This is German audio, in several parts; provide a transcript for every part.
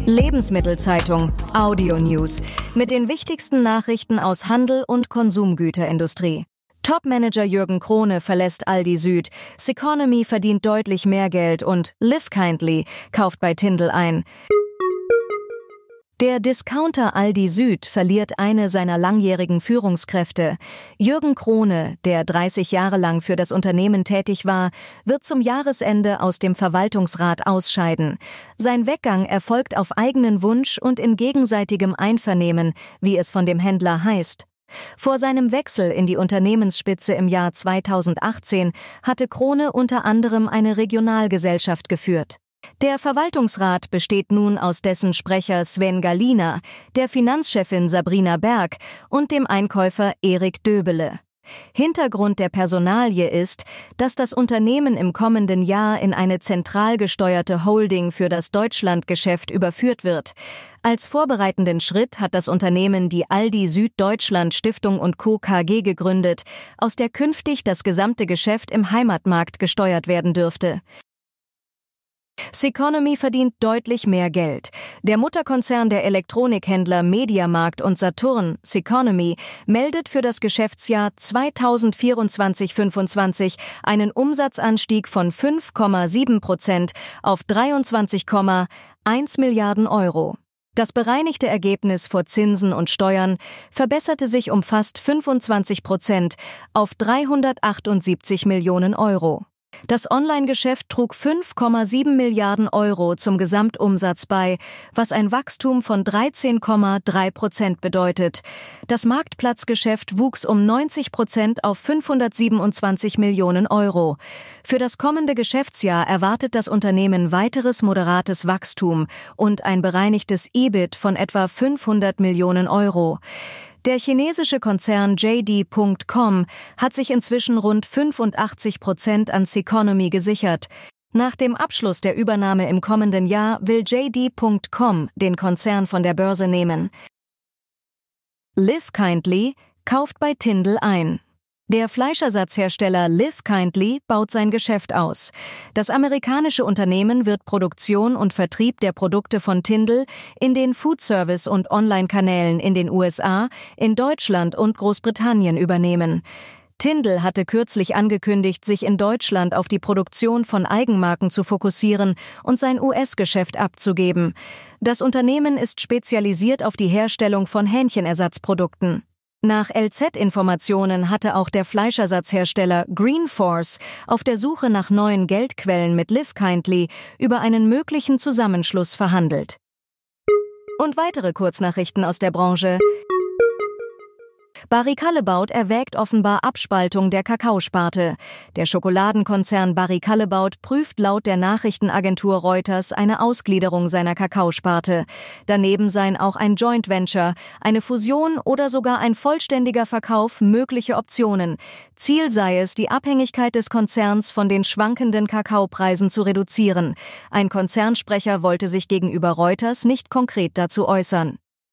Lebensmittelzeitung Audio News mit den wichtigsten Nachrichten aus Handel und Konsumgüterindustrie. Topmanager Jürgen Krone verlässt Aldi Süd, Ceconomy verdient deutlich mehr Geld und Live Kindly kauft bei Tindl ein. Der Discounter Aldi Süd verliert eine seiner langjährigen Führungskräfte. Jürgen Krone, der 30 Jahre lang für das Unternehmen tätig war, wird zum Jahresende aus dem Verwaltungsrat ausscheiden. Sein Weggang erfolgt auf eigenen Wunsch und in gegenseitigem Einvernehmen, wie es von dem Händler heißt. Vor seinem Wechsel in die Unternehmensspitze im Jahr 2018 hatte Krone unter anderem eine Regionalgesellschaft geführt. Der Verwaltungsrat besteht nun aus dessen Sprecher Sven Gallina, der Finanzchefin Sabrina Berg und dem Einkäufer Erik Döbele. Hintergrund der Personalie ist, dass das Unternehmen im kommenden Jahr in eine zentral gesteuerte Holding für das Deutschlandgeschäft überführt wird. Als vorbereitenden Schritt hat das Unternehmen die Aldi Süddeutschland Stiftung & Co. KG gegründet, aus der künftig das gesamte Geschäft im Heimatmarkt gesteuert werden dürfte. Ceconomy verdient deutlich mehr Geld. Der Mutterkonzern der Elektronikhändler Mediamarkt und Saturn, Ceconomy, meldet für das Geschäftsjahr 2024/25 einen Umsatzanstieg von 5,7% auf 23,1 Milliarden Euro. Das bereinigte Ergebnis vor Zinsen und Steuern verbesserte sich um fast 25% auf 378 Millionen Euro. Das Online-Geschäft trug 5,7 Milliarden Euro zum Gesamtumsatz bei, was ein Wachstum von 13,3% bedeutet. Das Marktplatzgeschäft wuchs um 90% auf 527 Millionen Euro. Für das kommende Geschäftsjahr erwartet das Unternehmen weiteres moderates Wachstum und ein bereinigtes EBIT von etwa 500 Millionen Euro. Der chinesische Konzern JD.com hat sich inzwischen rund 85% an Ceconomy gesichert. Nach dem Abschluss der Übernahme im kommenden Jahr will JD.com den Konzern von der Börse nehmen. Live Kindly kauft bei Tindl ein. Der Fleischersatzhersteller Live Kindly baut sein Geschäft aus. Das amerikanische Unternehmen wird Produktion und Vertrieb der Produkte von Tindl in den Foodservice- und Online-Kanälen in den USA, in Deutschland und Großbritannien übernehmen. Tindl hatte kürzlich angekündigt, sich in Deutschland auf die Produktion von Eigenmarken zu fokussieren und sein US-Geschäft abzugeben. Das Unternehmen ist spezialisiert auf die Herstellung von Hähnchenersatzprodukten. Nach LZ-Informationen hatte auch der Fleischersatzhersteller Greenforce auf der Suche nach neuen Geldquellen mit Live Kindly über einen möglichen Zusammenschluss verhandelt. Und weitere Kurznachrichten aus der Branche. Barry Callebaut erwägt offenbar Abspaltung der Kakaosparte. Der Schokoladenkonzern Barry Callebaut prüft laut der Nachrichtenagentur Reuters eine Ausgliederung seiner Kakaosparte. Daneben seien auch ein Joint Venture, eine Fusion oder sogar ein vollständiger Verkauf mögliche Optionen. Ziel sei es, die Abhängigkeit des Konzerns von den schwankenden Kakaopreisen zu reduzieren. Ein Konzernsprecher wollte sich gegenüber Reuters nicht konkret dazu äußern.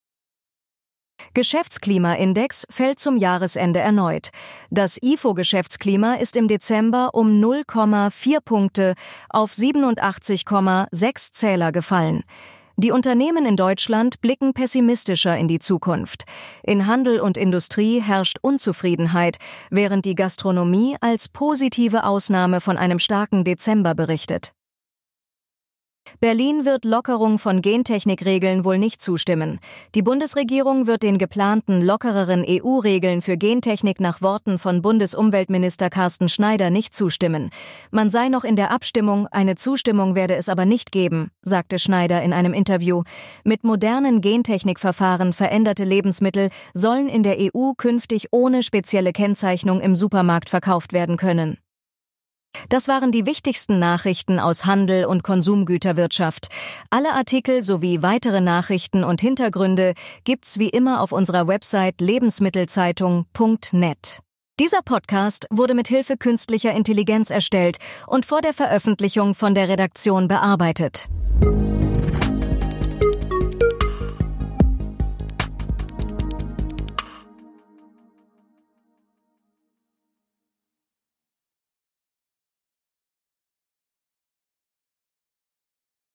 Geschäftsklimaindex fällt zum Jahresende erneut. Das IFO-Geschäftsklima ist im Dezember um 0,4 Punkte auf 87,6 Zähler gefallen. Die Unternehmen in Deutschland blicken pessimistischer in die Zukunft. In Handel und Industrie herrscht Unzufriedenheit, während die Gastronomie als positive Ausnahme von einem starken Dezember berichtet. Berlin wird Lockerung von Gentechnikregeln wohl nicht zustimmen. Die Bundesregierung wird den geplanten lockereren EU-Regeln für Gentechnik nach Worten von Bundesumweltminister Carsten Schneider nicht zustimmen. Man sei noch in der Abstimmung, eine Zustimmung werde es aber nicht geben, sagte Schneider in einem Interview. Mit modernen Gentechnikverfahren veränderte Lebensmittel sollen in der EU künftig ohne spezielle Kennzeichnung im Supermarkt verkauft werden können. Das waren die wichtigsten Nachrichten aus Handel und Konsumgüterwirtschaft. Alle Artikel sowie weitere Nachrichten und Hintergründe gibt's wie immer auf unserer Website lebensmittelzeitung.net. Dieser Podcast wurde mit Hilfe künstlicher Intelligenz erstellt und vor der Veröffentlichung von der Redaktion bearbeitet.